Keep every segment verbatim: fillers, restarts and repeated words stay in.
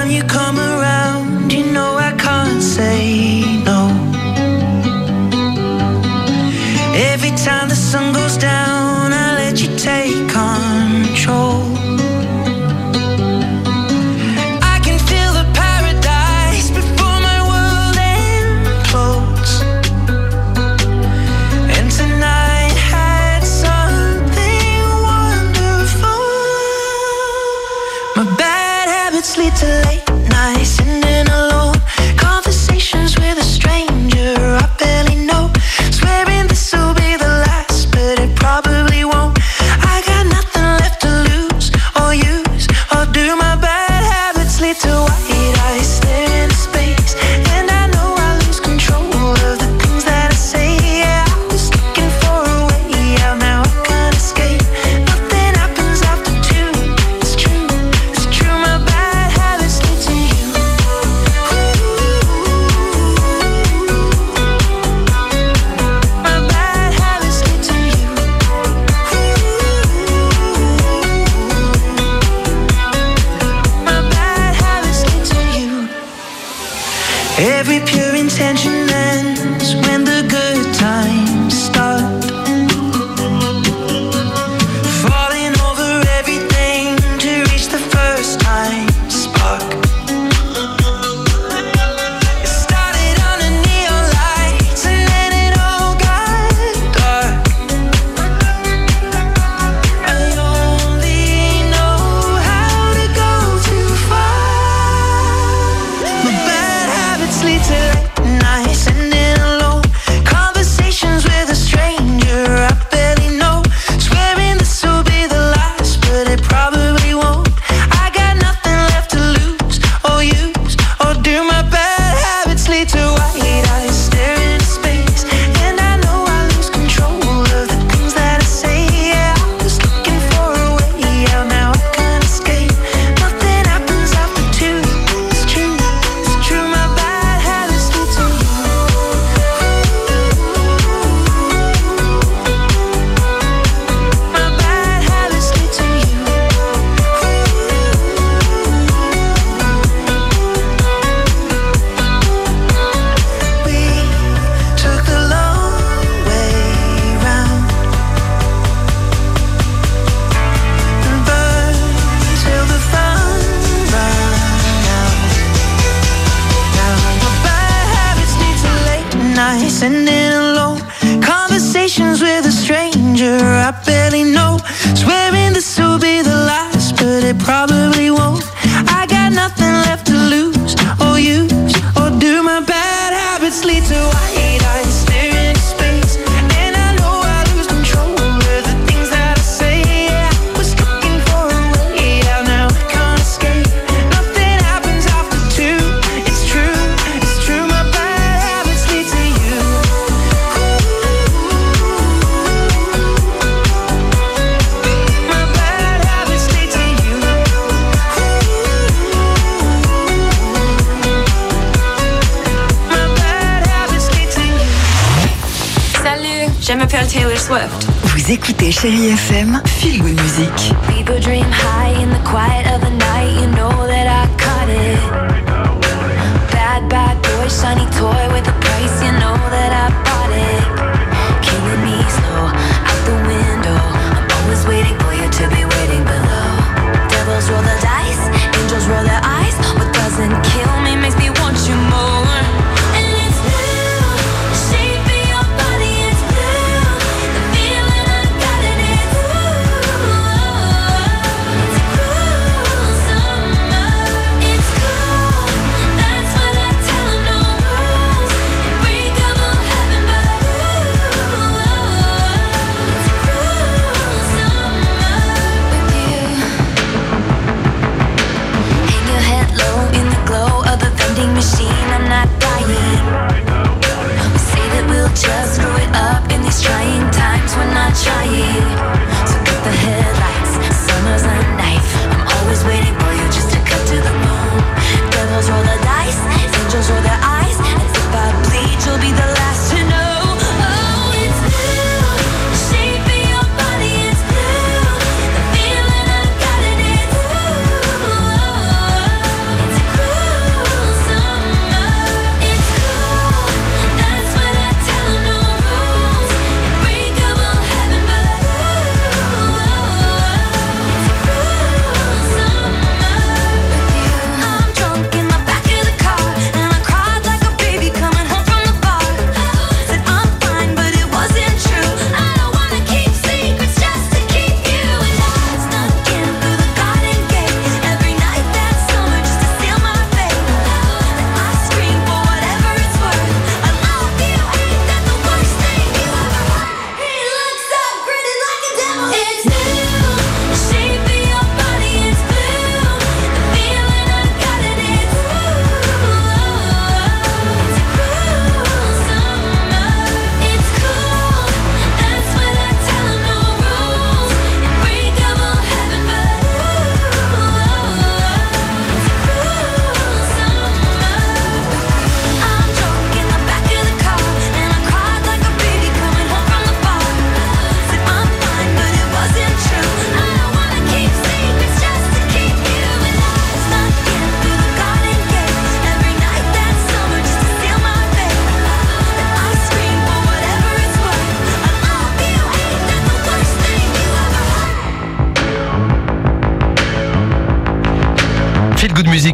time you come around, you know I can't say no. Every time the sun goes down, I let you take control. I can feel the paradise before my world implodes. And tonight had something wonderful. My bad habits lead to late nights, sitting alone, conversations with a stranger I barely know, swearing this will be the last, but it probably won't. I got nothing left to lose or use or do. My bad habits lead to white eyes staring into space, and I know I lose control of the things that I say. Yeah, I was looking for a way out, now I can't escape. Nothing happens after two. It's true, it's true. My bad habits lead to you. My bad habits lead to you. My bad habits lead to you. Every pure intention ends when the good times start. Falling over everything to reach the first time spark. It started under neon lights and then it all got dark. I only know how to go too far. My bad habits lead to late nights, sitting alone, conversations with a stranger I barely know, swearing this will be the last, but it probably won't. I got nothing left to lose or use or do. My bad habits lead to white eyes staring into space, and I know I lose control of the things that I say. Yeah, I was looking for a way out, now I can't escape. Nothing happens after two. It's true, it's true. My bad habits lead to you. My bad habits lead to you. We took the long way round and burned till the fun ran out. Now my bad habits lead to late nights, sitting alone, conversations with a stranger I barely know, swearing this will be the last, but it probably won't. I got nothing left to lose or use or do. My bad habits lead to white eyes staring into space, and I know I lose control of the things that I say. Yeah, I was looking for a way out, now I can't escape. Nothing happens after two. It's true, it's true. My bad habits lead to you. My bad habits lead to you. My bad habits lead to you. Salut, je m'appelle Taylor Swift. Vous écoutez Chérie F M, Feel Good Music. People dream high in the quiet of the night. You know that I caught it. Bad, bad boy, shiny toy with a price. You know that I bought it. Killing me slow, out the window. I'm always waiting for you to be waiting below. Devils roll the dice, angels roll their eyes. What doesn't kill me makes me want you more. And it's blue, the shape of your body is blue. The feeling I got in it, ooh. It's a cruel summer. It's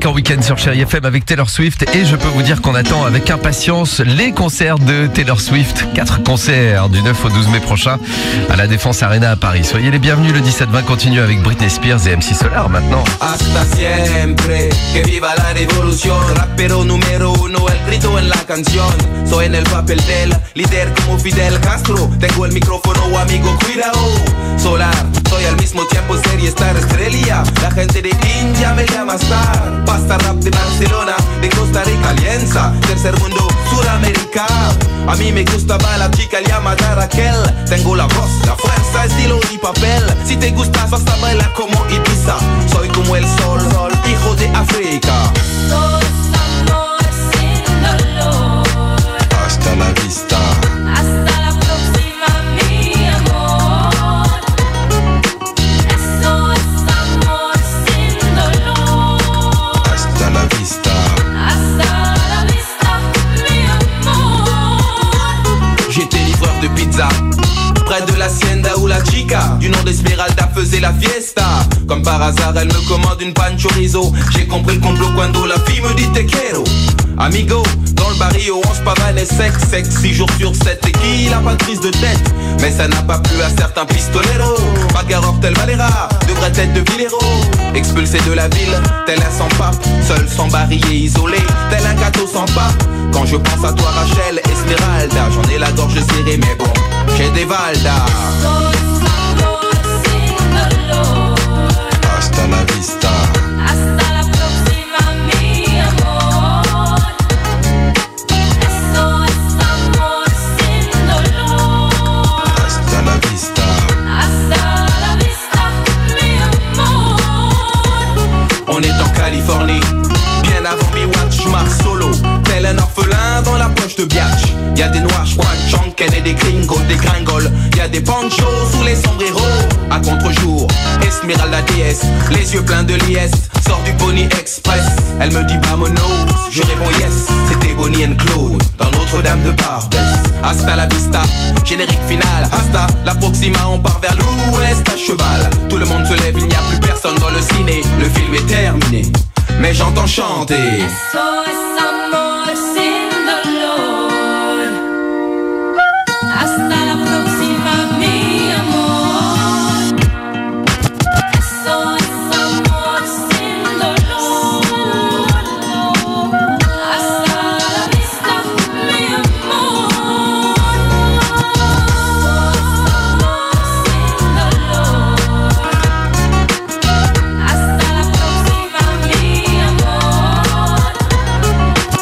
Music en week-end sur Chérie F M avec Taylor Swift. Et je peux vous dire qu'on attend avec impatience les concerts de Taylor Swift. Quatre concerts du neuf au douze mai prochain à la Défense Arena à Paris. Soyez les bienvenus. Le dix-sept vingt continue avec Britney Spears et M C Solar maintenant. Hasta siempre, que viva la revolución. Rapero número uno, el grito en la canción. Soy en el papel del líder como Fidel Castro. Tengo el micrófono, amigo, cuidado. Solar, soy al mismo tiempo serie star estrella. La gente de India me llama star. Pasta rap de Barcelona, de Costa Rica, Alianza. Tercer mundo, Suramérica. A mí me gustaba la chica llamada Raquel. Tengo la voz, la fuerza, estilo y papel. Si te gustas vas a bailar como Ibiza. Soy como el sol, sol, hijo de África. Sos amor sin dolor. Hasta la vista. Hasta la próxima, mi amor. Eso es amor sin dolor. Hasta la vista. Hasta la vista, mi amor. J'étais livreur de pizza près de l'hacienda où la chica du nom d'Esmeralda faisait la fiesta. Comme par hasard elle me commande une pan chorizo. J'ai compris le complot quand la fille me dit te quiero. Amigo, dans le barrio on se pavane et sec, sec, six jours sur sept. Et qui n'a pas de prise de tête? Mais ça n'a pas plu à certains pistoleros. Bagarreur tel Valera, de vraies têtes de Villero. Expulsé de la ville, tel un sans-pape. Seul, sans bariller, isolé, tel un gâteau sans pape. Quand je pense à toi Rachel, Esmeralda, j'en ai la gorge serrée mais bon, j'ai des Valda. Sos amor sin dolor. Hasta la vista. Hasta la próxima, mi amor. Eso es amor sin dolor. Hasta la vista. Hasta la vista, mi amor. On est en Californie, bien avant Bewatch, je marche solo, tel un orphelin dans la poche de Biatch. Y'a des noirs, j'crois, Chonken et des gringos, des gringoles. Y'a des panchos sous les sombreros. À contre-jour, Esmeralda déesse, les yeux pleins de liesse, sort du Pony Express. Elle me dit vamonos, je réponds yes. C'était Bonnie and Claude, dans Notre-Dame de Barbès. Hasta la vista, générique final. Hasta la proxima, on part vers l'ouest à cheval. Tout le monde se lève, il n'y a plus personne dans le ciné. Le film est terminé, mais j'entends chanter. Eso es amor sin dolor. Hasta la próxima, mi amor. Eso es amor sin dolor. Hasta la vista, mi amor. Sin dolor. Hasta la próxima, mi amor.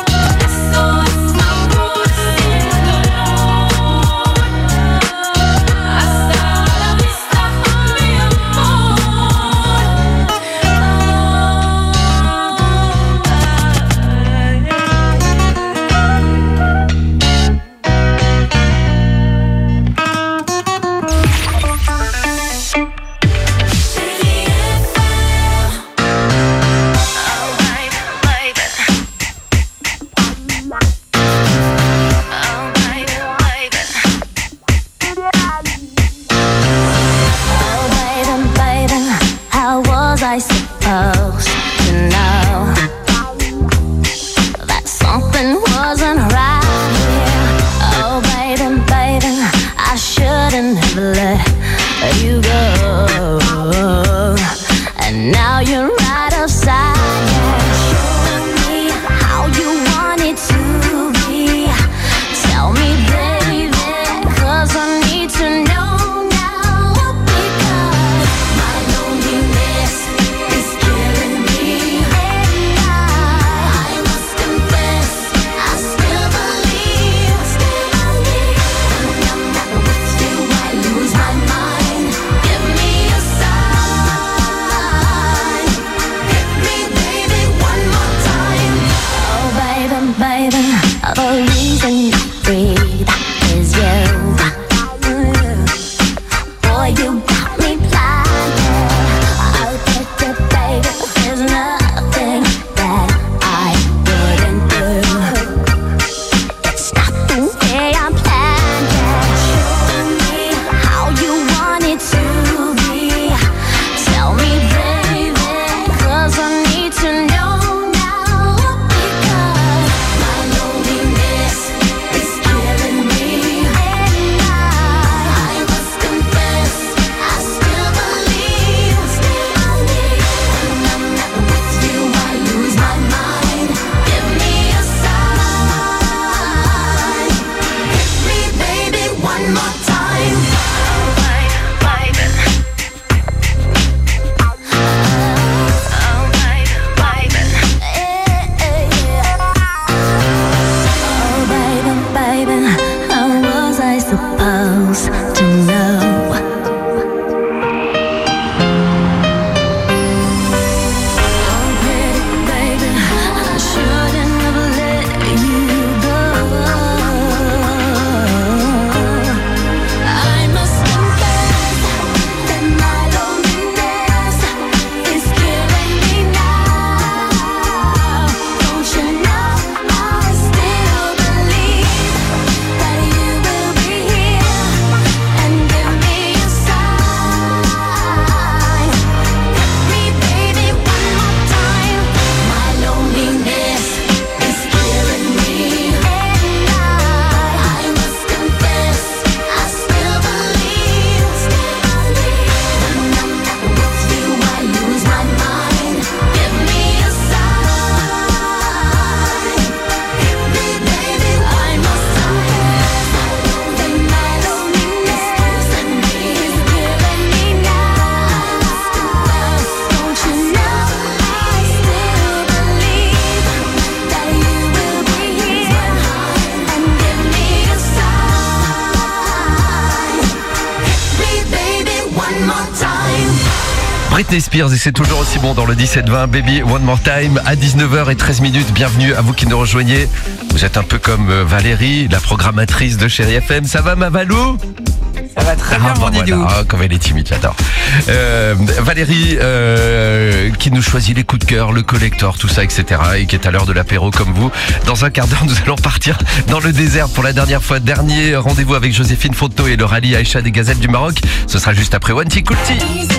Britney Spears et c'est toujours aussi bon dans le dix-sept vingt. Baby One More Time à dix-neuf heures treize minutes. Bienvenue à vous qui nous rejoignez. Vous êtes un peu comme Valérie, la programmatrice de Chérie F M. Ça va ma Valou? Ça va très bien, ah, mon bon, Didou. voilà. Oh, comme elle est timide, j'adore. Euh, Valérie, euh, qui nous choisit les coups de cœur, le collector, tout ça, et cetera. Et qui est à l'heure de l'apéro comme vous. Dans un quart d'heure, nous allons partir dans le désert pour la dernière fois. Dernier rendez-vous avec Joséphine Fontenot et le rallye Aïcha des Gazelles du Maroc. Ce sera juste après Wanty Kulti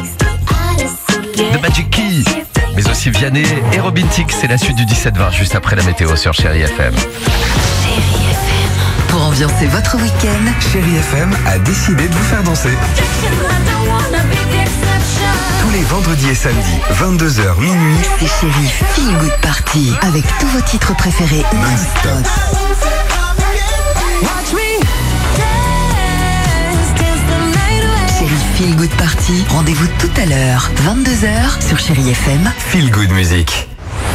de Magic Key. Mais aussi Vianney et Robin Thicke. C'est la suite du dix-sept vingt, juste après la météo sur Chérie F M. Pour ambiancer votre week-end, Chérie F M a décidé de vous faire danser. Tous les vendredis et samedis, vingt-deux heures minuit, c'est Chérie Feel Good Party avec tous vos titres préférés non-stop. Chérie Feel Good Party, rendez-vous tout à l'heure, vingt-deux heures sur Chérie F M. Feel Good Music.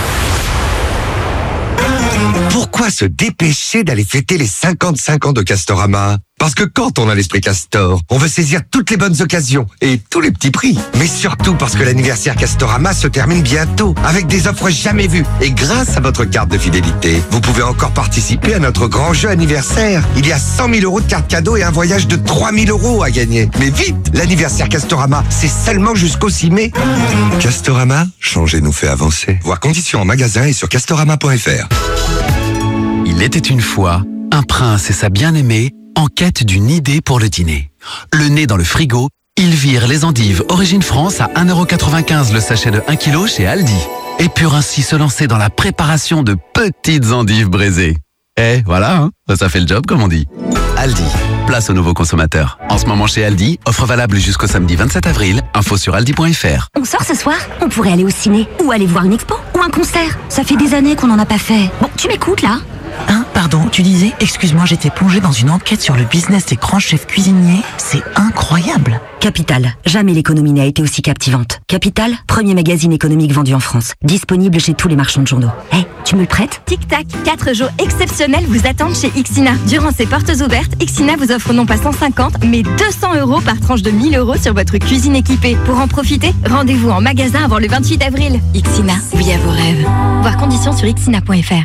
Pourquoi se dépêcher d'aller fêter les cinquante-cinq ans de Castorama? Parce que quand on a l'esprit Castor, on veut saisir toutes les bonnes occasions et tous les petits prix. Mais surtout parce que l'anniversaire Castorama se termine bientôt avec des offres jamais vues. Et grâce à votre carte de fidélité, vous pouvez encore participer à notre grand jeu anniversaire. Il y a cent mille euros de cartes cadeaux et un voyage de trois mille euros à gagner. Mais vite, l'anniversaire Castorama, c'est seulement jusqu'au six mai. Castorama, changer nous fait avancer. Voir conditions en magasin et sur castorama point f r. Il était une fois un prince et sa bien-aimée en quête d'une idée pour le dîner. Le nez dans le frigo, ils virent les endives Origine France à un euro quatre-vingt-quinze le sachet de un kilo chez Aldi. Et purent ainsi se lancer dans la préparation de petites endives braisées. Eh, voilà, hein, ça fait le job comme on dit. Aldi, place aux nouveaux consommateurs. En ce moment chez Aldi, offre valable jusqu'au samedi vingt-sept avril. Info sur aldi point f r. On sort ce soir? On pourrait aller au ciné, ou aller voir une expo, ou un concert. Ça fait des années qu'on n'en a pas fait. Bon, tu m'écoutes là? Hein, pardon, tu disais? Excuse-moi, j'étais plongée dans une enquête sur le business des grands chefs cuisiniers. C'est incroyable. Capital, jamais l'économie n'a été aussi captivante. Capital, premier magazine économique vendu en France. Disponible chez tous les marchands de journaux. Hé, hey, tu me le prêtes? Tic-tac, quatre jours exceptionnels vous attendent chez Ixina. Durant ces portes ouvertes, Ixina vous offre non pas cent cinquante, mais deux cents euros par tranche de mille euros sur votre cuisine équipée. Pour en profiter, rendez-vous en magasin avant le vingt-huit avril. Ixina, oui à vos rêves. Voir conditions sur ixina point f r.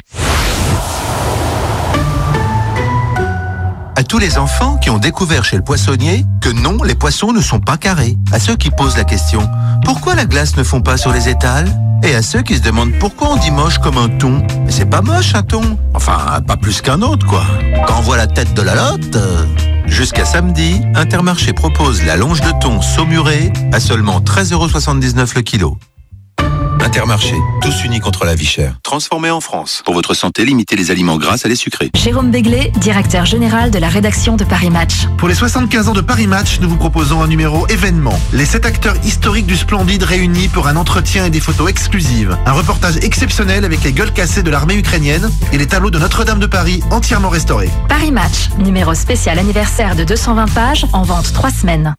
À tous les enfants qui ont découvert chez le poissonnier que non, les poissons ne sont pas carrés. À ceux qui posent la question, pourquoi la glace ne fond pas sur les étals? Et à ceux qui se demandent pourquoi on dit moche comme un thon. Mais c'est pas moche un thon. Enfin, pas plus qu'un autre, quoi. Quand on voit la tête de la lotte... Euh... Jusqu'à samedi, Intermarché propose la longe de thon saumurée à seulement treize euros soixante-dix-neuf le kilo. Intermarché, tous unis contre la vie chère. Transformé en France. Pour votre santé, limitez les aliments gras à les sucrés. Jérôme Béglé, directeur général de la rédaction de Paris Match. Pour les soixante-quinze ans de Paris Match, nous vous proposons un numéro événement. Les sept acteurs historiques du Splendide réunis pour un entretien et des photos exclusives. Un reportage exceptionnel avec les gueules cassées de l'armée ukrainienne et les tableaux de Notre-Dame de Paris entièrement restaurés. Paris Match, numéro spécial anniversaire de deux cent vingt pages, en vente trois semaines.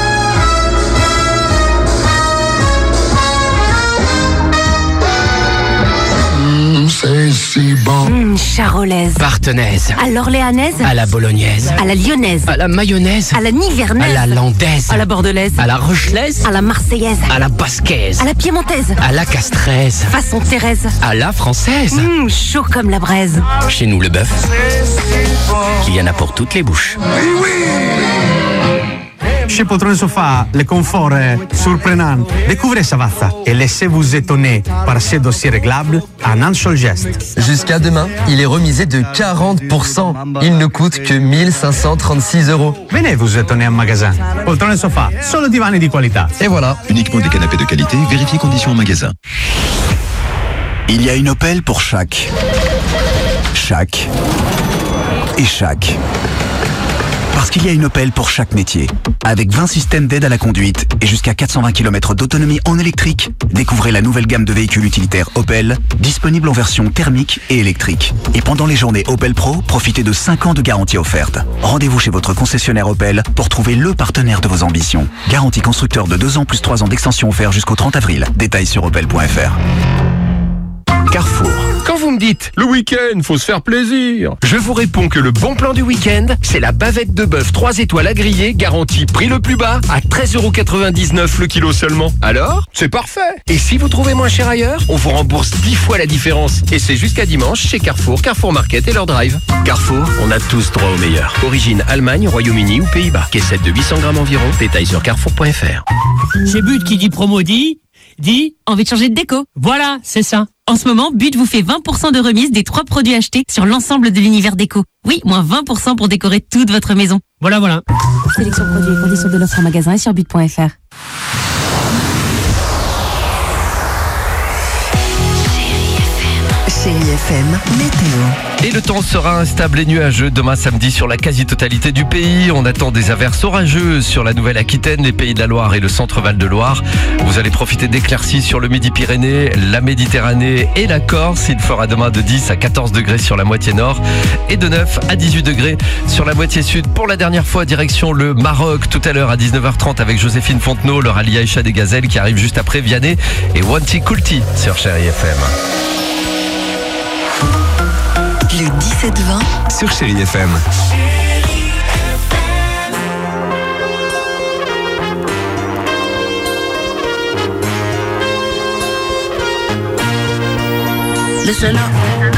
C'est si bon. Mmh, charolaise. Partenaise. À l'orléanaise. À la bolognaise. À la lyonnaise. À la mayonnaise. À la nivernaise. À la landaise. À la bordelaise. À la rochelaise. À la marseillaise. À la basquaise. À la piémontaise. À la castraise. Façon Thérèse. À la française. Mmh, chaud comme la braise. Chez nous, le bœuf, il y en a pour toutes les bouches. Oui, oui. Chez Poltrone Sofa, le confort est surprenant. Découvrez Savazza et laissez-vous étonner par ces dossiers réglables en un seul geste. Jusqu'à demain, il est remisé de quarante pour cent. Il ne coûte que mille cinq cent trente-six euros. Venez vous étonner en magasin. Poltrone Sofa, solo divani di qualità. Et voilà. Uniquement des canapés de qualité, vérifiez conditions en magasin. Il y a une Opel pour chaque. Chaque. Et chaque. Parce qu'il y a une Opel pour chaque métier. Avec vingt systèmes d'aide à la conduite et jusqu'à quatre cent vingt kilomètres d'autonomie en électrique, découvrez la nouvelle gamme de véhicules utilitaires Opel, disponible en version thermique et électrique. Et pendant les journées Opel Pro, profitez de cinq ans de garantie offerte. Rendez-vous chez votre concessionnaire Opel pour trouver le partenaire de vos ambitions. Garantie constructeur de deux ans plus trois ans d'extension offert jusqu'au trente avril. Détails sur opel point f r. Carrefour. Quand vous me dites, le week-end, faut se faire plaisir. Je vous réponds que le bon plan du week-end, c'est la bavette de bœuf trois étoiles à griller, garantie prix le plus bas, à treize euros quatre-vingt-dix-neuf le kilo seulement. Alors, c'est parfait. Et si vous trouvez moins cher ailleurs, on vous rembourse dix fois la différence. Et c'est jusqu'à dimanche chez Carrefour, Carrefour Market et leur drive. Carrefour, on a tous droit au meilleur. Origine Allemagne, Royaume-Uni ou Pays-Bas. Caissette de huit cents grammes environ. Détail sur carrefour point f r. Chez But qui dit promo dit... dit envie de changer de déco. Voilà, c'est ça. En ce moment, But vous fait vingt pour cent de remise des trois produits achetés sur l'ensemble de l'univers déco. Oui, moins vingt pour cent pour décorer toute votre maison. Voilà, voilà. Sélection produits et conditions de l'offre en magasin et sur but point f r. Chérie F M, météo. Et le temps sera instable et nuageux demain samedi sur la quasi-totalité du pays. On attend des averses orageuses sur la Nouvelle-Aquitaine, les Pays de la Loire et le centre-Val de Loire. Vous allez profiter d'éclaircies sur le Midi-Pyrénées, la Méditerranée et la Corse. Il fera demain de dix à quatorze degrés sur la moitié nord et de neuf à dix-huit degrés sur la moitié sud. Pour la dernière fois, direction le Maroc tout à l'heure à dix-neuf heures trente avec Joséphine Fontenot, le rallye Aïcha des Gazelles qui arrive juste après Vianney et Wanty Kulti sur Chérie F M. Le dix-sept vingt sur Chérie F M. Listen up.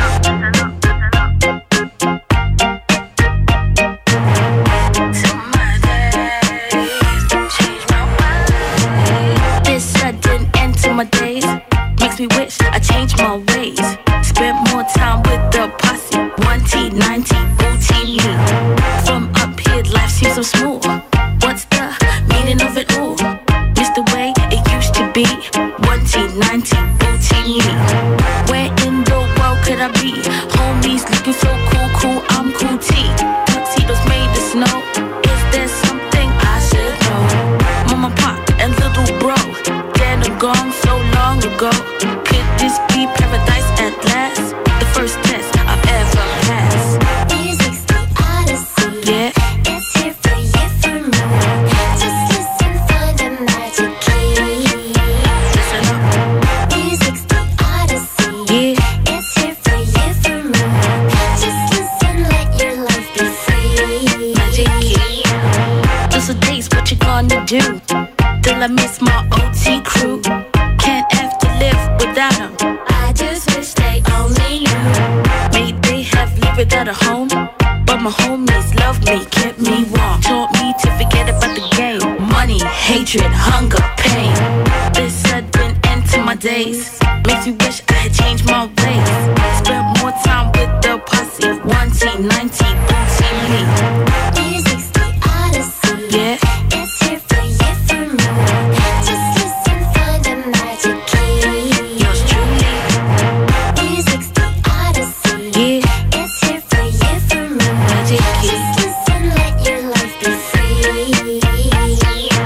This sudden end to my days makes me wish I changed my ways. Spent more time with the posse, one T, ninety, booty me. From up here, life seems so smooth. What's the meaning of it all? Miss the way it used to be, one T, ninety, booty me. Where in the world could I be? Homies looking so cool, cool, I'm cool T. Tuxedos made of snow. Is there something I should know? Mama, pop, and little bro, dead and gone so long ago. Could this be paradise at last? The first test I've ever passed. Music's the odyssey. Yeah. It's here for you, for me. Just listen for the magic key. Listen up. Music's the odyssey. Yeah. It's here for you, for me. Just listen, let your life be free. Magic key. Just a days, what you gonna do? Till I miss my O T crew. Can't have to live without them. I just wish they only knew. May they have lived without a home, but my homies loved me, kept me warm, taught me to forget about the game. Money, hatred, hunger, pain. This sudden end to my days makes me wish I had changed my ways. Spent more time with the posse, one T, ninety, booty me. Music's the odyssey. Yeah. It's here for you, for me. Just listen for the magic key. Yours truly. Music's the odyssey. Yeah. It's here for you, for me. Magic key. Just listen, let your life be free. Missing you,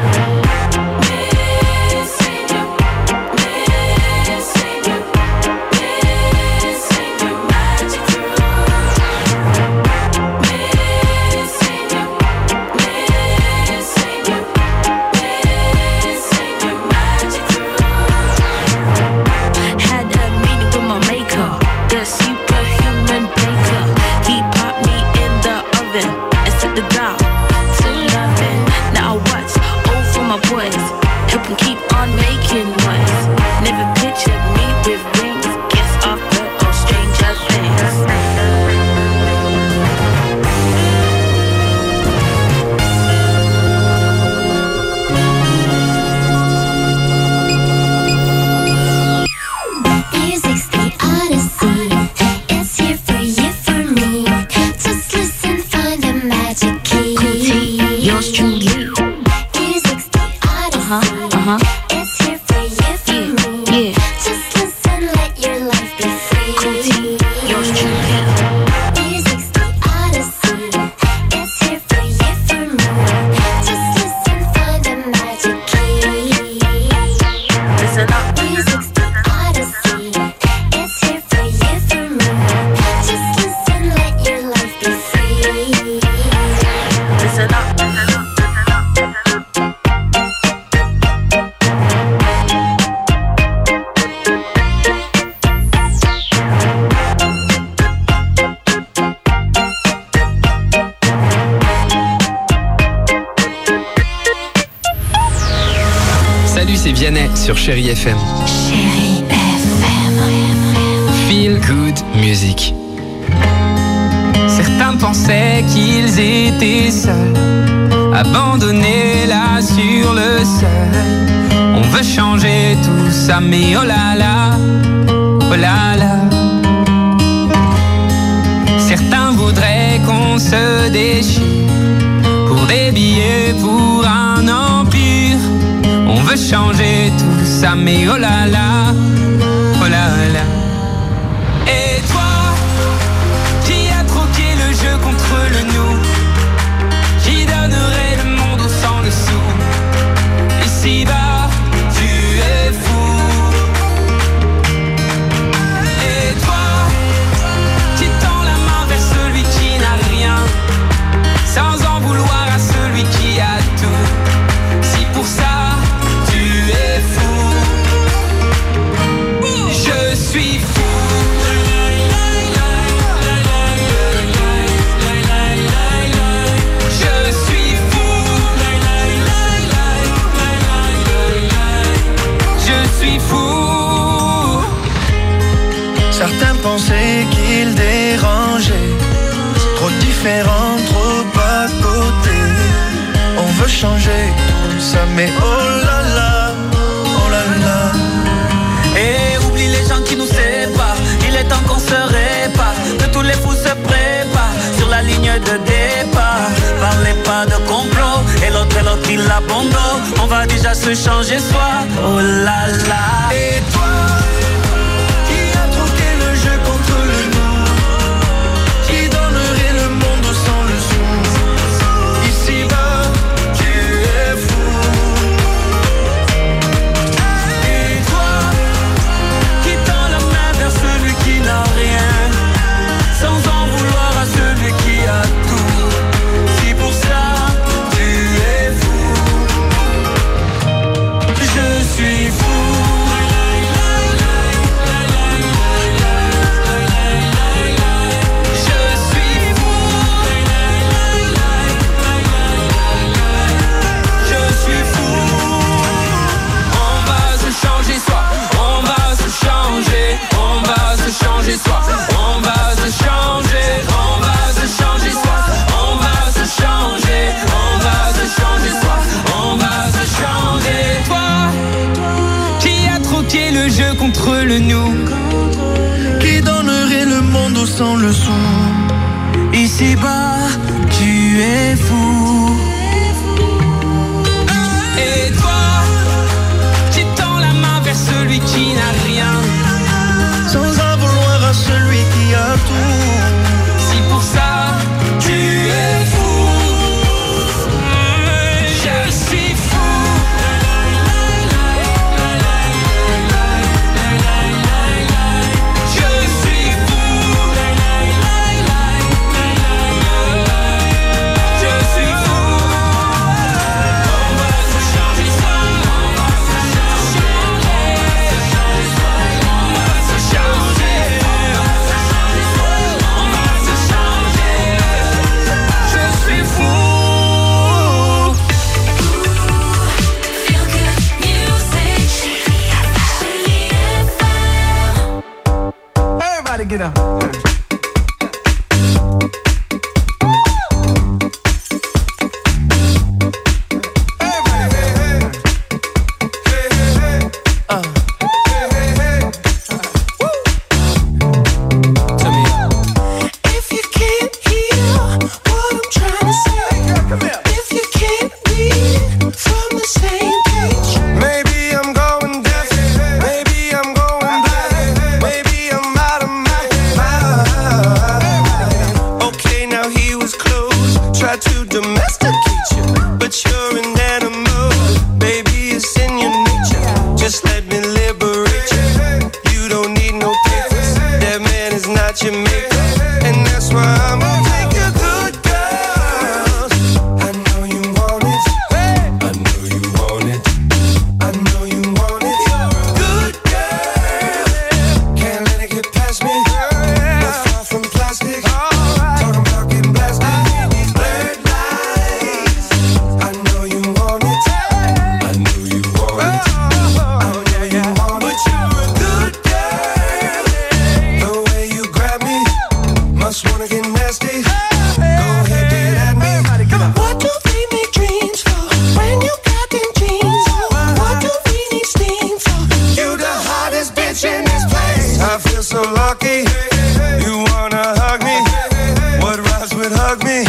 missing you, missing you, magic crew. Missing Vianney sur Chérie F M. Chérie F M. Feel good music. Certains pensaient qu'ils étaient seuls, abandonnés là sur le seuil. On veut changer tout ça, mais oh là là, oh là là. Certains voudraient qu'on se déchire pour des billets, pour un empire. On veut changer tout ça, mais oh là là, oh là là. Et toi, qui a troqué le jeu contre le nous, qui donnerait le monde au sang dessous. Ici-bas, tu es fou. Et toi, qui tend la main vers celui qui n'a rien, sans en vouloir à celui qui a tout. Si pour ça, tu es fou. Je suis fou. Certains pensaient qu'ils dérangeaient, trop différents, trop à côté. On veut changer tout ça, mais oh là là, oh là là. Et oublie les gens qui nous séparent, il est temps qu'on se répare, que tous les fous se préparent sur la ligne de départ. Parlez pas de complot, et l'autre et l'autre il abandonne. On va déjà se changer soi, oh là là. Et toi, contre le nous, qui donnerait le monde sans le sou. Ici-bas, tu es fou. Et toi, qui tend la main vers celui qui n'a rien, sans en vouloir à celui qui a tout. Si pour ça, tu es fou. Je suis fou. Changer soi, on va se changer, on va se changer soi, on va se changer, on va se changer soi, on va se changer. Toi, qui a troqué le jeu contre le nous, qui donnerait le monde sans le sou. Ici-bas, tu es fou. Et toi, qui tend la main vers celui qui n'a rien, sans en vouloir à celui qui a tout. Si pour ça, tu es fou. Je suis fou. Je suis fou. Je suis fou. On va se changer ça. On va se changer. On va se changer. On va se changer. Je suis fou. Feel good music. Everybody get up. If you can't hear what I'm trying to say, if you can't read from the same page, Maybe I'm going deaf, maybe I'm going blind, maybe I'm out of my mind. Okay, now he was close, tried to domesticate you, but you're an animal, baby, it's in your nature. Just let me liberate you. You don't need no papers, that man is not your maker, and that's why I'm gonna take a good girl. I know you want it, I know you want it, I know you want it. Good girl, can't let it get past me. Not far from plastic, talking about getting blasted. Blurred lines, I know you want it, I know you want it. hug me.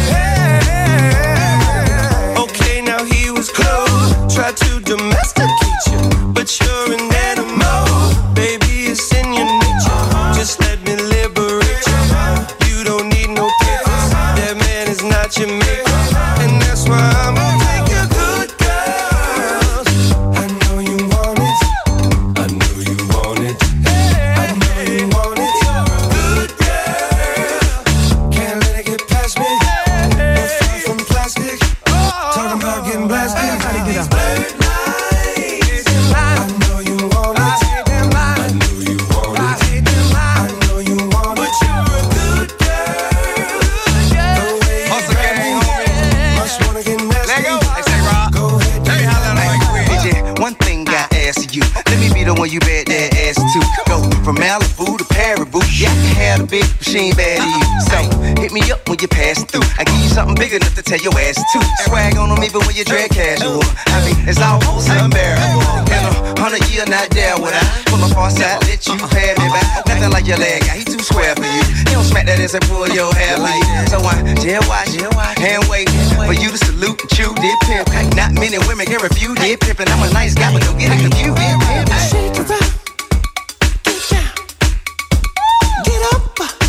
Okay, now he was close. Tried to domesticate you, but you're an animal. Baby, it's in your nature. Just let me liberate you. You don't need no papers. That man is not your maker, and that's why I'm gonna take your good girls. I know you want it. I know you want it. I know you want it. Good girl. Can't let it get past me. No far from plastic. Talking about getting blasted. These blurred lines. I know you want it. I know you want it. I know you want it. But you're a good girl. The way you grab me, must wanna get nasty. Go ahead, Let me holler like D J, one thing I ask you. Let me be the one you bet that ass to. Go from Malibu to Paribu. Yeah, I can have a big machine bad to you. So hit me up when you pass through. I give you something big enough to tell your ass to. Swag on them even when you dress casual. I mean, it's almost unbearable. In a hundred year, not there would I pull my far side, let you pay me back. Nothing like your leg guy, he too square for you. He don't smack that ass and pull your hair like. So I jail watch and wait for you to salute and chew did pimp. Not many women can refuse did pimp, and I'm a nice guy, but don't get it confused. Did pimp. Shake it up. Get down. Get up.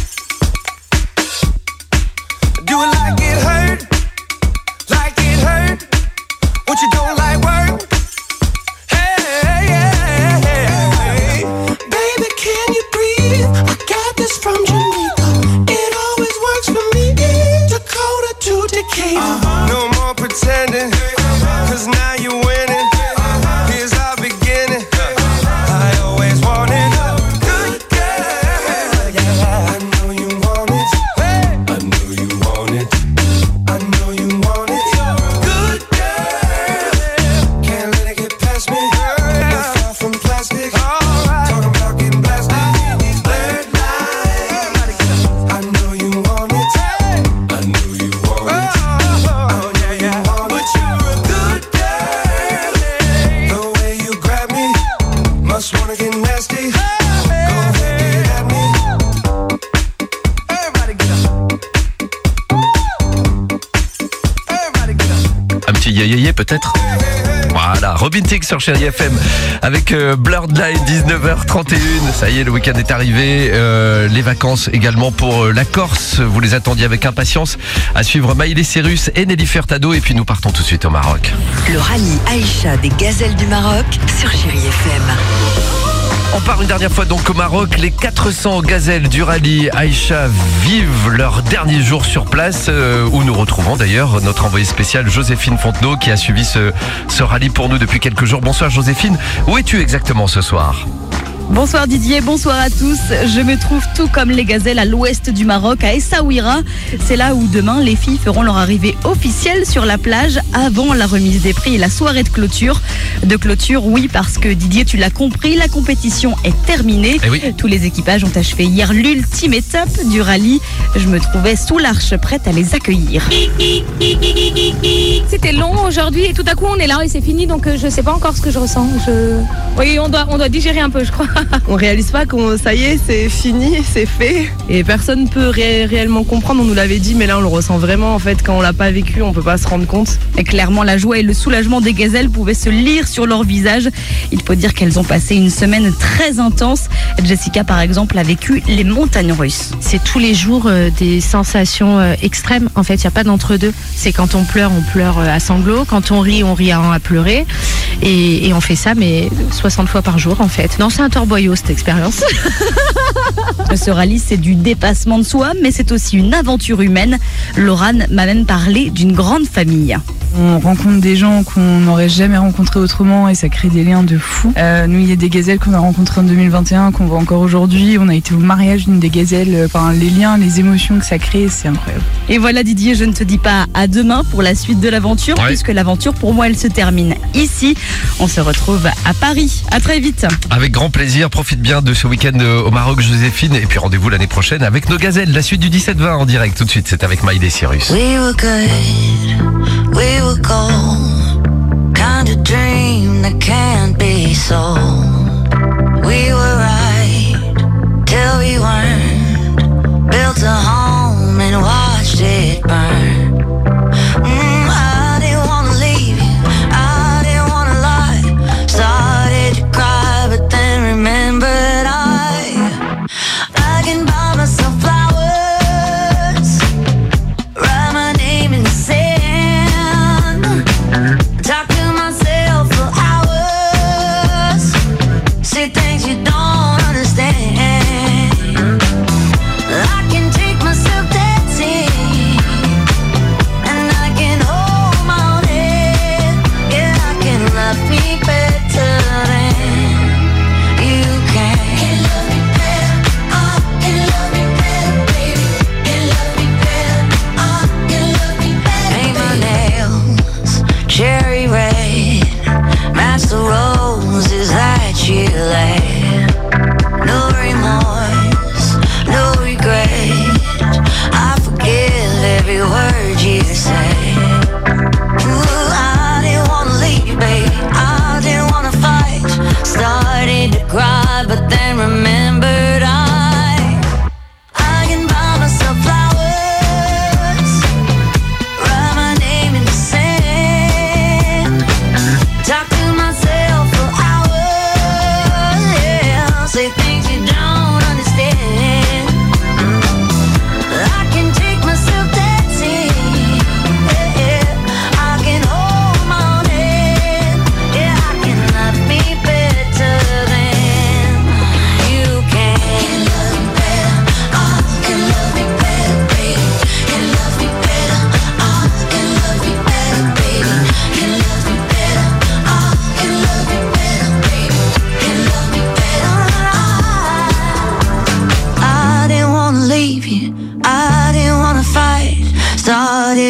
Do it like it hurt. Like it hurt. What you don't like work. Hey, hey, hey, hey. Baby, can you breathe? I got this from Jamaica. It always works for me. Dakota to Decatur. No more pretending, cause now you're winning. Here's our beginning. I always wanted a good girl. I know you want it. I know you want it. I know you want it. Good girl. Can't let it get past me. No far from plastic. Talking about getting blasted. These blurred lines. I know you want it. I know you want it. I know you want it. But you're a good girl. The way you grab me, must wanna get nasty. Go ahead, get at me. Everybody get up. Everybody get up. Un petit yé peut-être. Voilà, Robin Thicke sur Chérie F M avec euh, Blurred Line, dix-neuf heures trente et une. Ça y est, le week-end est arrivé. Euh, les vacances également pour euh, la Corse. Vous les attendiez avec impatience. À suivre Maïlé Cyrus et Nelly Furtado. Et puis nous partons tout de suite au Maroc. Le rallye Aïcha des gazelles du Maroc sur Chérie F M. On part une dernière fois donc au Maroc. Les quatre cents gazelles du rallye Aïcha vivent leur dernier jour sur place, euh, où nous retrouvons d'ailleurs notre envoyée spéciale Joséphine Fontenot qui a suivi ce, ce rallye pour nous depuis quelques jours. Bonsoir Joséphine, où es-tu exactement ce soir ? Bonsoir Didier, bonsoir à tous. Je me trouve tout comme les gazelles à l'ouest du Maroc, à Essaouira. C'est là où demain les filles feront leur arrivée officielle sur la plage avant la remise des prix et la soirée de clôture. De clôture, oui, parce que Didier, tu l'as compris, la compétition est terminée. Eh oui. Tous les équipages ont achevé hier l'ultime étape du rallye. Je me trouvais sous l'arche, prête à les accueillir. C'était long aujourd'hui et tout à coup on est là et c'est fini, donc je sais pas encore ce que je ressens. Je... Oui, on doit, on doit digérer un peu, je crois. On réalise pas qu'on, ça y est, c'est fini, c'est fait. Et personne peut ré- réellement comprendre, on nous l'avait dit, mais là on le ressent vraiment en fait. Quand on l'a pas vécu, on peut pas se rendre compte. Et clairement, la joie et le soulagement des gazelles pouvaient se lire sur leur visage. Il faut dire qu'elles ont passé une semaine très intense. Jessica, par exemple, a vécu les montagnes russes. C'est tous les jours euh, des sensations euh, extrêmes. En fait, il n'y a pas d'entre-deux. C'est quand on pleure, on pleure euh, à sanglots. Quand on rit, on rit à, à pleurer. Et, et on fait ça, mais soixante fois par jour, en fait. Non, c'est un torboyau, cette expérience. Ce rallye, c'est du dépassement de soi, mais c'est aussi une aventure humaine. Laurane m'a même parlé d'une grande famille. On rencontre des gens qu'on n'aurait jamais rencontrés autrement et ça crée des liens de fou. Euh, nous, il y a des gazelles qu'on a rencontrées en deux mille vingt et un, qu'on voit encore aujourd'hui. On a été au mariage d'une des gazelles. Enfin, les liens, les émotions que ça crée, c'est incroyable. Et voilà Didier, je ne te dis pas à demain pour la suite de l'aventure, ouais. puisque l'aventure pour moi elle se termine ici. On se retrouve à Paris. À très vite. Avec grand plaisir, profite bien de ce week-end au Maroc Joséphine et puis rendez-vous l'année prochaine avec nos gazelles. La suite du dix-sept vingt en direct tout de suite, c'est avec Maïlé Cyrus. We were good, we were gold, kind of dream that can't be sold. We were right till we weren't, built a home and watched it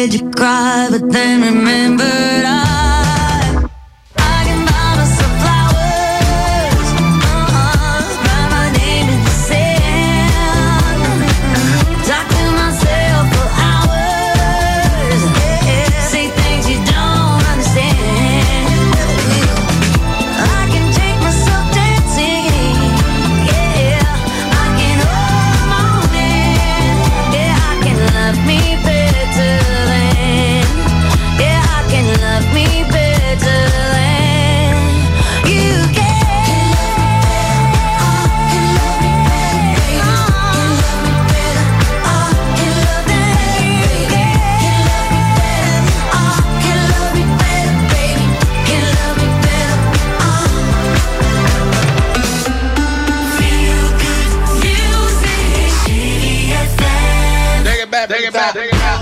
made you cry, but then remembered I Take it back, take it back.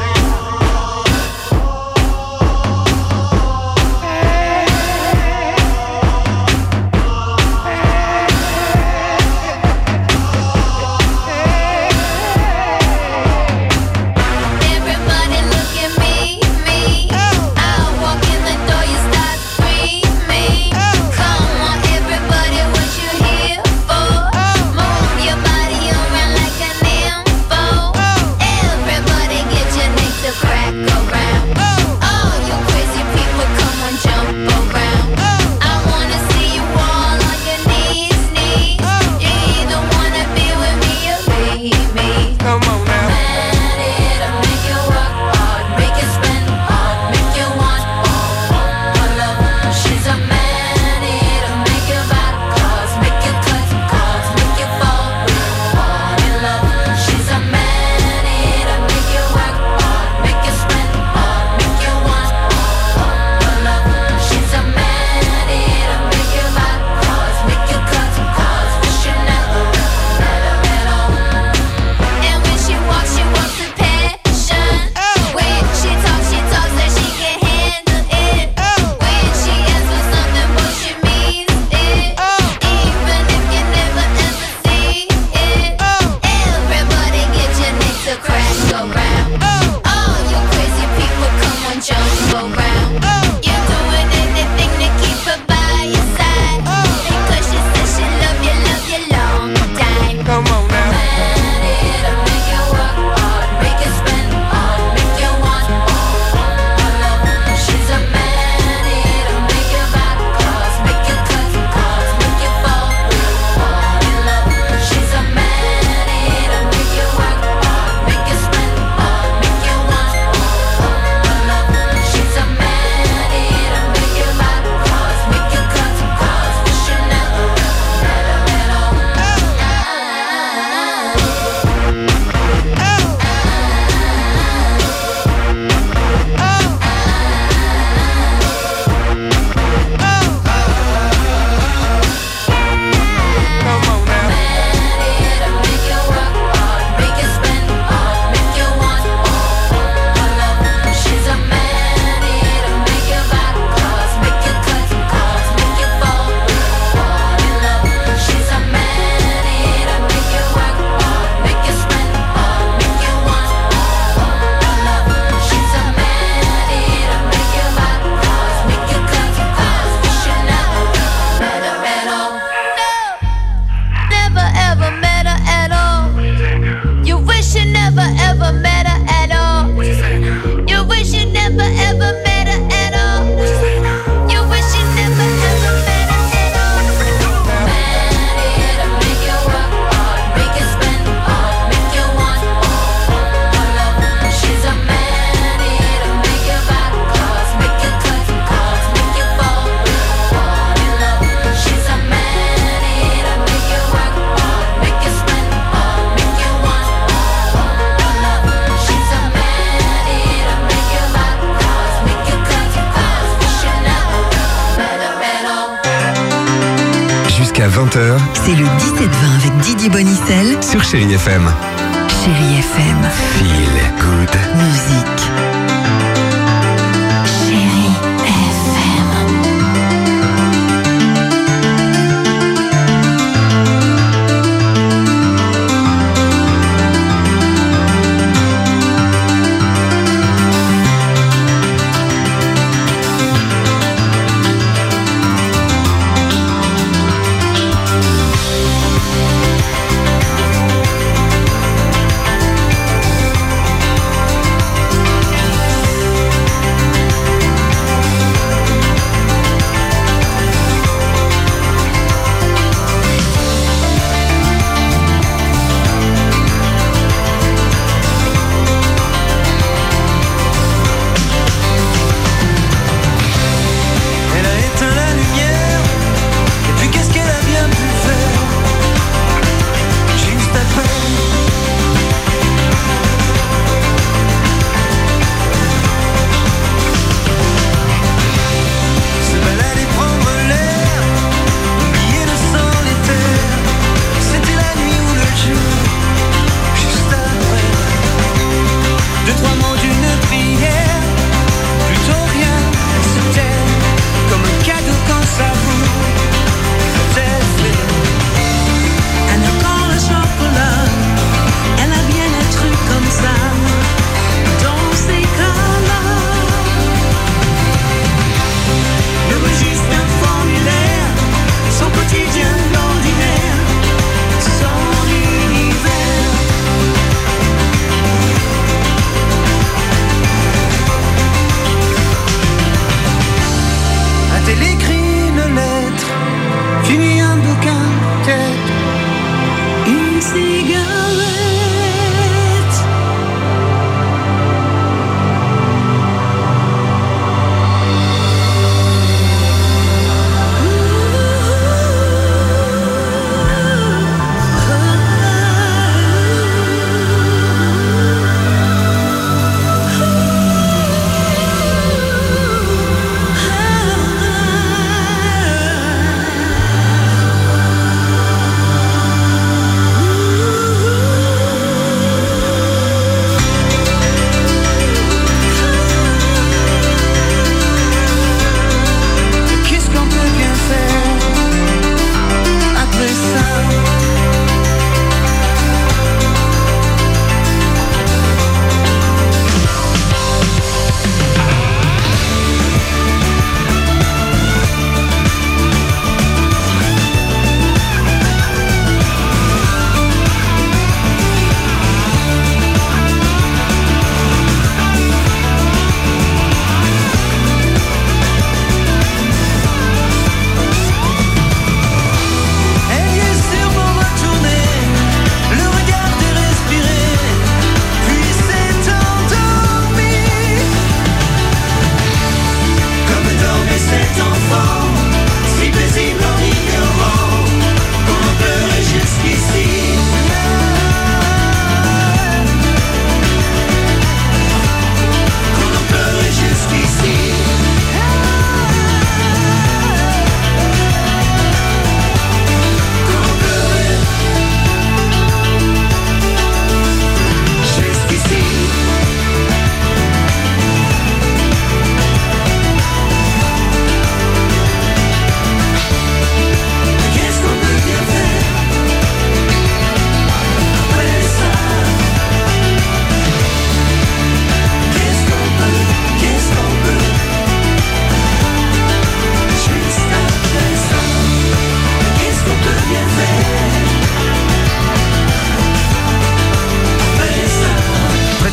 Jusqu'à vingt heures, c'est le dix-sept vingt avec Didier Bonicel sur Chérie F M. Chérie F M. Feel good. Musique.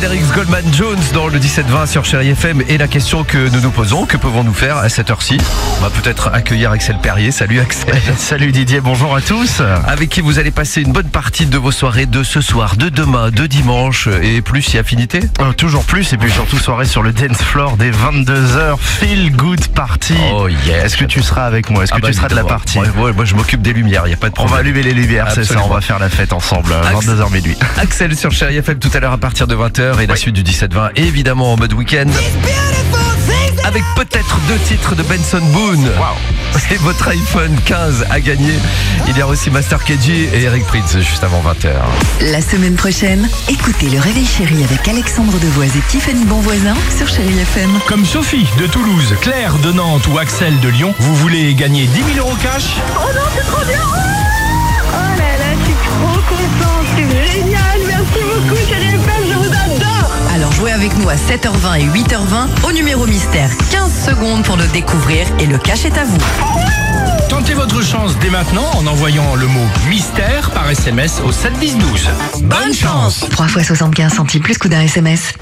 Félix Goldman Jones dans le dix-sept vingt sur Chérie F M. Et la question que nous nous posons, que pouvons-nous faire à cette heure-ci? On va peut-être accueillir Axel Perrier. Salut Axel. Salut Didier, bonjour à tous. Avec qui vous allez passer une bonne partie de vos soirées de ce soir, de demain, de dimanche et plus si affinité. euh, Toujours plus, et puis surtout soirée sur le dance floor dès vingt-deux heures. Feel good party. Oh yes. Est-ce que tu seras avec moi? Est-ce que ah bah, tu seras de la partie? Ouais, ouais, moi je m'occupe des lumières, il n'y a pas de On problème. va allumer les lumières, c'est ça, on va faire la fête ensemble, vingt-deux heures minuit. Axel sur Chérie F M tout à l'heure à partir de vingt heures et la Oui. suite du dix-sept vingt évidemment en mode week-end. Avec peut-être deux titres de Benson Boone. Wow. Et votre iPhone quinze à gagner. Il y a aussi Master K G et Eric Prydz juste avant vingt heures. La semaine prochaine, écoutez le Réveil Chéri avec Alexandre Devoise et Tiffany Bonvoisin sur Chérie F M. Comme Sophie de Toulouse, Claire de Nantes ou Axel de Lyon, vous voulez gagner dix mille euros cash? Oh non, c'est trop bien! Oh là là, je suis trop contente, c'est génial! Merci beaucoup, Chérie F M, je vous adore! Alors jouez avec nous à sept heures vingt et huit heures vingt au numéro mystère. quinze secondes pour le découvrir et le cash est à vous. Tentez votre chance dès maintenant en envoyant le mot mystère par S M S au sept dix douze. Bonne chance! trois fois soixante-quinze centimes plus coût d'un S M S.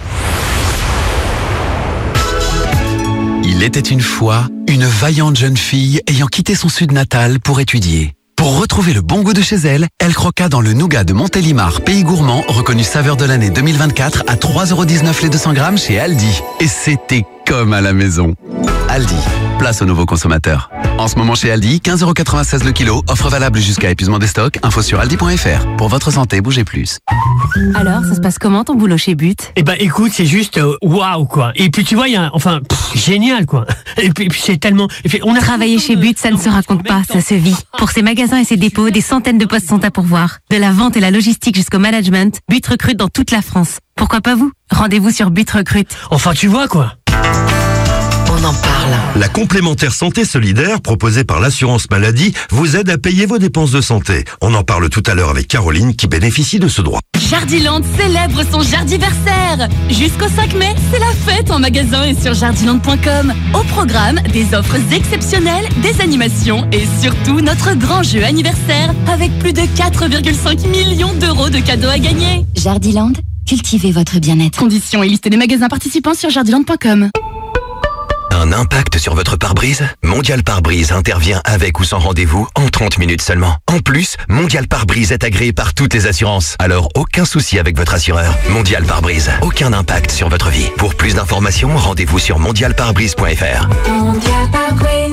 Il était une fois une vaillante jeune fille ayant quitté son sud natal pour étudier. Pour retrouver le bon goût de chez elle, elle croqua dans le nougat de Montélimar, pays gourmand, reconnu saveur de l'année deux mille vingt-quatre à trois euros dix-neuf les deux cents grammes chez Aldi. Et c'était comme à la maison. Aldi, place aux nouveaux consommateurs. En ce moment chez Aldi, quinze euros quatre-vingt-seize le kilo, offre valable jusqu'à épuisement des stocks, info sur aldi point f r. Pour votre santé, bougez plus. Alors, ça se passe comment ton boulot chez But? Eh ben écoute, c'est juste euh, waouh quoi. Et puis tu vois, il y a enfin pff, génial quoi. Et puis, et puis c'est tellement. Et puis, on a Travailler chez But, ça ne se raconte pas, ça se vit. Pour ses magasins et ses dépôts, des centaines de postes sont à pourvoir. De la vente et la logistique jusqu'au management, But recrute dans toute la France. Pourquoi pas vous? Rendez-vous sur But Recrute. Enfin tu vois quoi. On en parle. La complémentaire santé solidaire proposée par l'assurance maladie vous aide à payer vos dépenses de santé. On en parle tout à l'heure avec Caroline qui bénéficie de ce droit. Jardiland célèbre son jardiversaire. Jusqu'au cinq mai, c'est la fête en magasin et sur jardiland point com. Au programme, des offres exceptionnelles, des animations et surtout notre grand jeu anniversaire avec plus de quatre virgule cinq millions d'euros de cadeaux à gagner. Jardiland, cultivez votre bien-être. Conditions et liste des magasins participants sur jardiland point com. Un impact sur votre pare-brise? Mondial Pare-Brise intervient avec ou sans rendez-vous en trente minutes seulement. En plus, Mondial Pare-Brise est agréé par toutes les assurances. Alors aucun souci avec votre assureur. Mondial Pare-Brise, aucun impact sur votre vie. Pour plus d'informations, rendez-vous sur mondial pare brise point f r. Mondial Pare-Brise.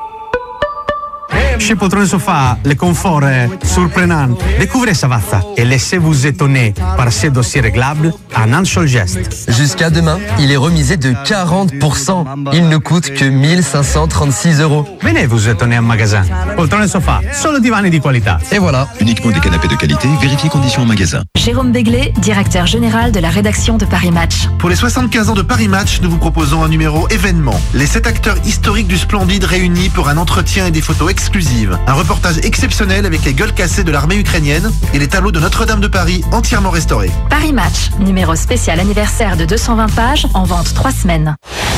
Chez Poltrone Sofa, le confort est surprenant. Découvrez Savazza et laissez vous étonner par ses dossiers réglables en un seul geste. Jusqu'à demain, il est remisé de quarante pour cent. Il ne coûte que mille cinq cent trente-six euros. Venez vous étonner en magasin. Poltrone Sofa, solo divani di qualità. Et voilà. Uniquement des canapés de qualité, vérifiez conditions en magasin. Jérôme Béglé, directeur général de la rédaction de Paris Match. Pour les soixante-quinze ans de Paris Match, nous vous proposons un numéro événement. Les sept acteurs historiques du Splendide réunis pour un entretien et des photos exclusives. Un reportage exceptionnel avec les gueules cassées de l'armée ukrainienne et les tableaux de Notre-Dame de Paris entièrement restaurés. Paris Match, numéro spécial anniversaire de deux cent vingt pages, en vente trois semaines.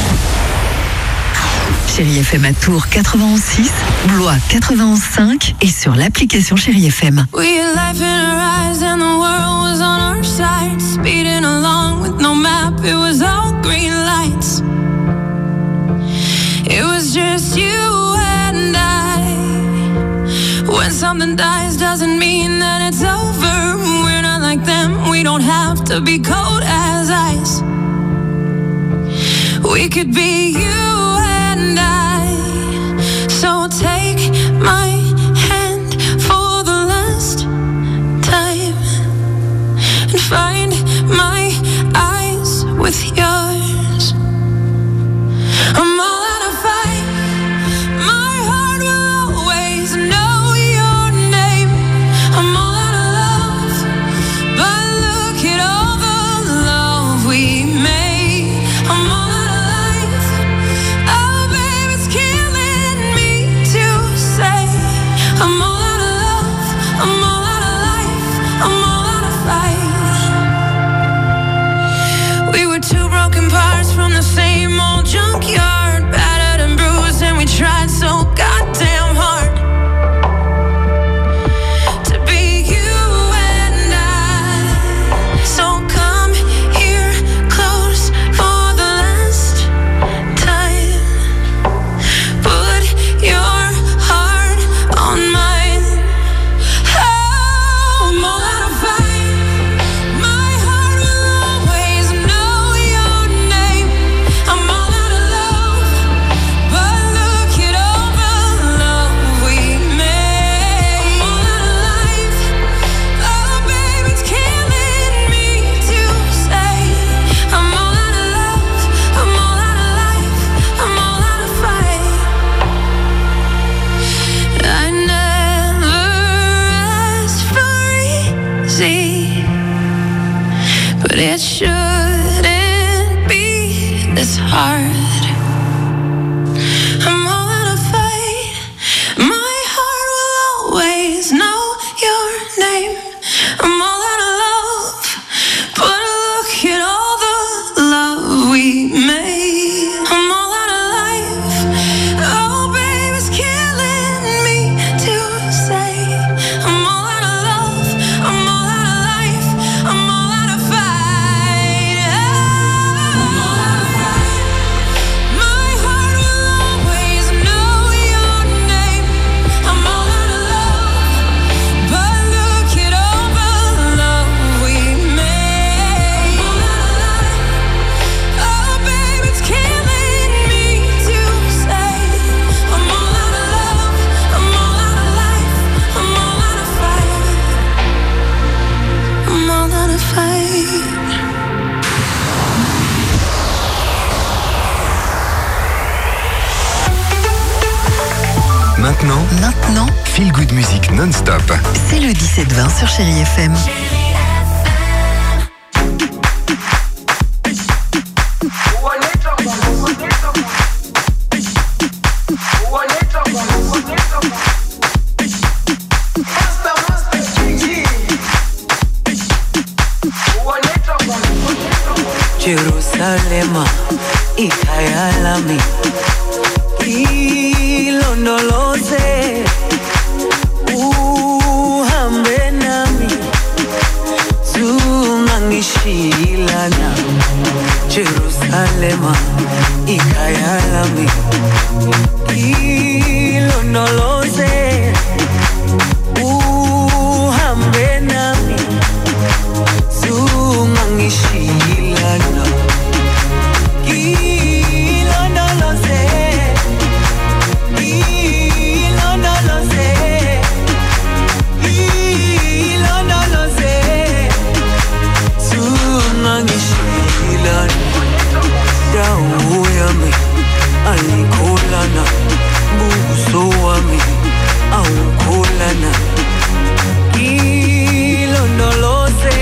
Chérie F M à Tours quatre-vingt-onze six, Blois quatre-vingt-onze cinq et sur l'application Chérie F M. We had life in our eyes and the world was on our side. Speeding along with no map, it was all green lights. It was just you and I. When something dies doesn't mean that it's over. We're not like them, we don't have to be cold as ice. We could be you and I. So take my hand for the last time and find my eyes with yours. I'm all out of fight. My heart will always know your name. I'm all out of love, but look at all the love we made. I'm all out of life. Oh, babe, it's killing me to say. I'm all out of love. I'm all out of life. I'm all out of fight. We were two broken parts from the same old junkyard, battered and bruised, and we tried so goddamn hard to be you and I. So come here, but it shouldn't be this hard. I'm all out of fight. My heart will always know your name. I'm all out of love, but look at all the love we made. I'm all out of life. Oh, baby, it's killing me to say. I'm all out of love. I'm all out of life. I'm all out of fight. I'm all out of fight. My heart will always know your name. I'm all out of love, but look at all the love we made. I'm all out of life. Oh, baby, it's killing me to say. I'm all out of love. I'm all out of life. I'm all out of fight. I'm all out of fight. Maintenant, Maintenant, Feel Good Music non-stop. c'est le dix-sept vingt sur Chérie F M. Jerusalema ikhaya lami ilondoloze uhambe nami zungangishilana Jerusalema ikhaya lami ilondoloze uhambe nami zungangishilana ilondoloze ilondoloze ilondoloze zungangishilana dawo yami ayikholana buso wami awukholana ilondoloze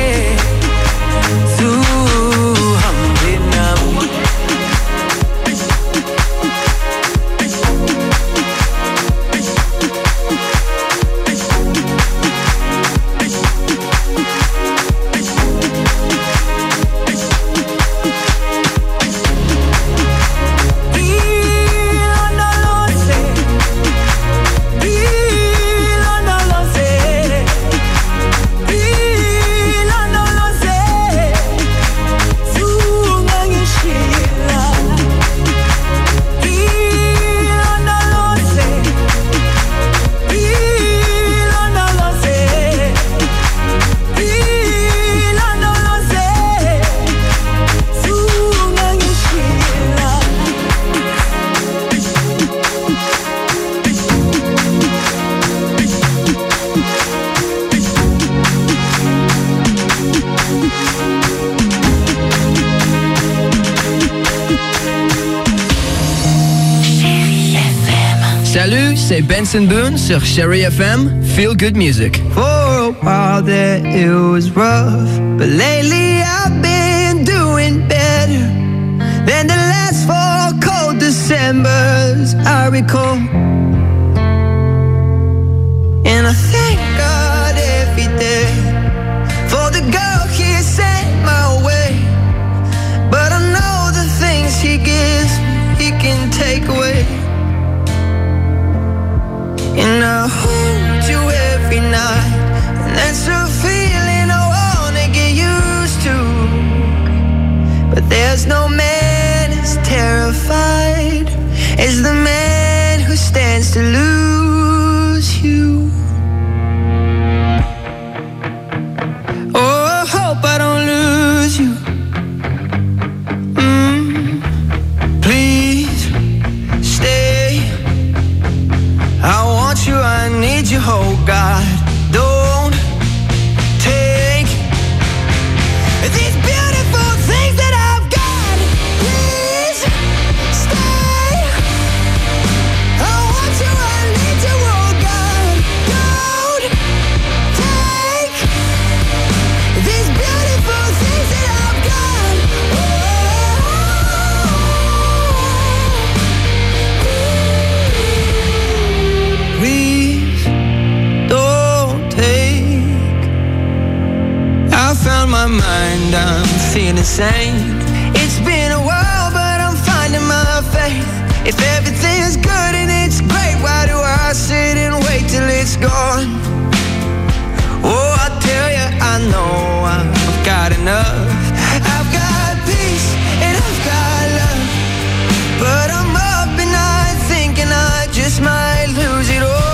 zuhambe nami. Salut, c'est Benson Boone sur Chérie F M. Feel good music. For a while there it was rough, but lately I've been doing better than the last four cold Decembers I recall. And I thank God every day for the girl He sent my way. But I know the things He gives me, He can take away. And I hold you every night, and that's a feeling I wanna get used to. But there's no man as terrified as the man who stands to lose you. Oh, I hope I don't lose you. Mm, please stay. I want you, I need you, oh God. Don't take these beautiful things that I've got. Please stay. I want you, I feel the same. It's been a while, but I'm finding my faith. If everything's good and it's great, why do I sit and wait till it's gone? Oh, I tell you, I know I've got enough. I've got peace and I've got love, but I'm up and I'm thinking I just might lose it all.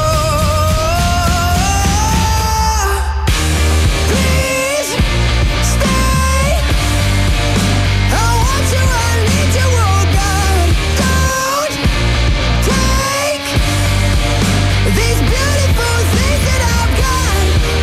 Please stay. I want you, I need you, oh God. Don't take these beautiful things that I've got.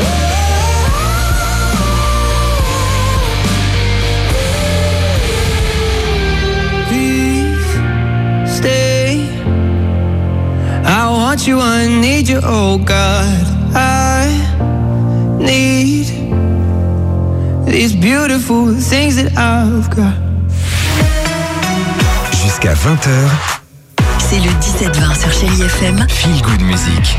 Please stay. I want you, I need you, oh God. I need these beautiful things that I've got. Jusqu'à vingt heures, C'est le dix-sept vingt sur Chérie F M. Feel Good Music.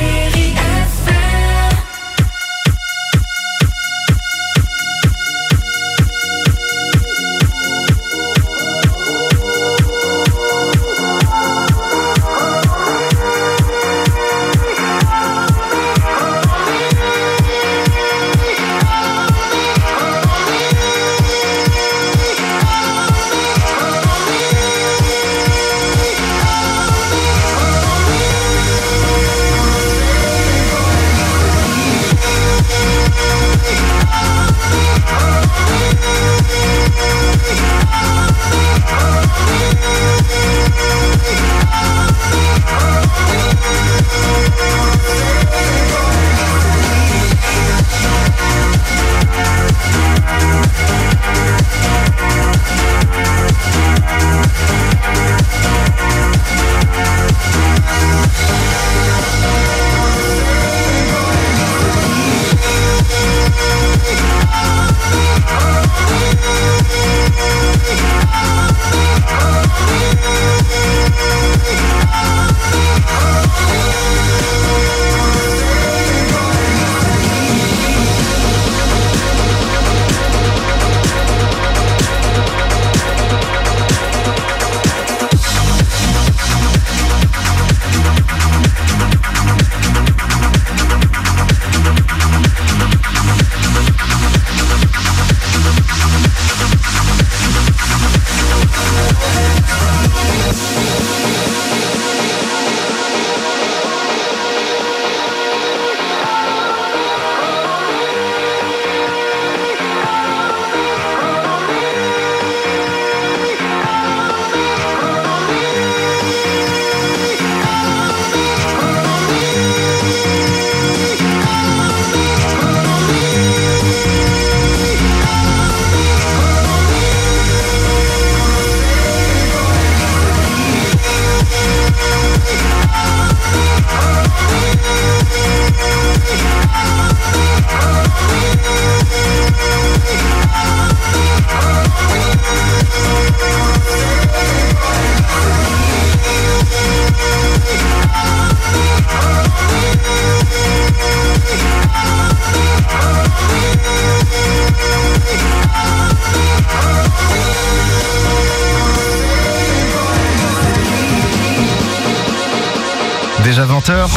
Déjà vingt heures.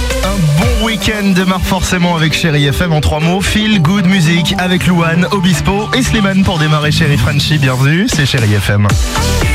Un bon week-end démarre forcément avec Chérie F M en trois mots. Feel Good Music avec Louane, Obispo et Slimane pour démarrer Chérie Frenchy. Bienvenue, c'est Chérie F M.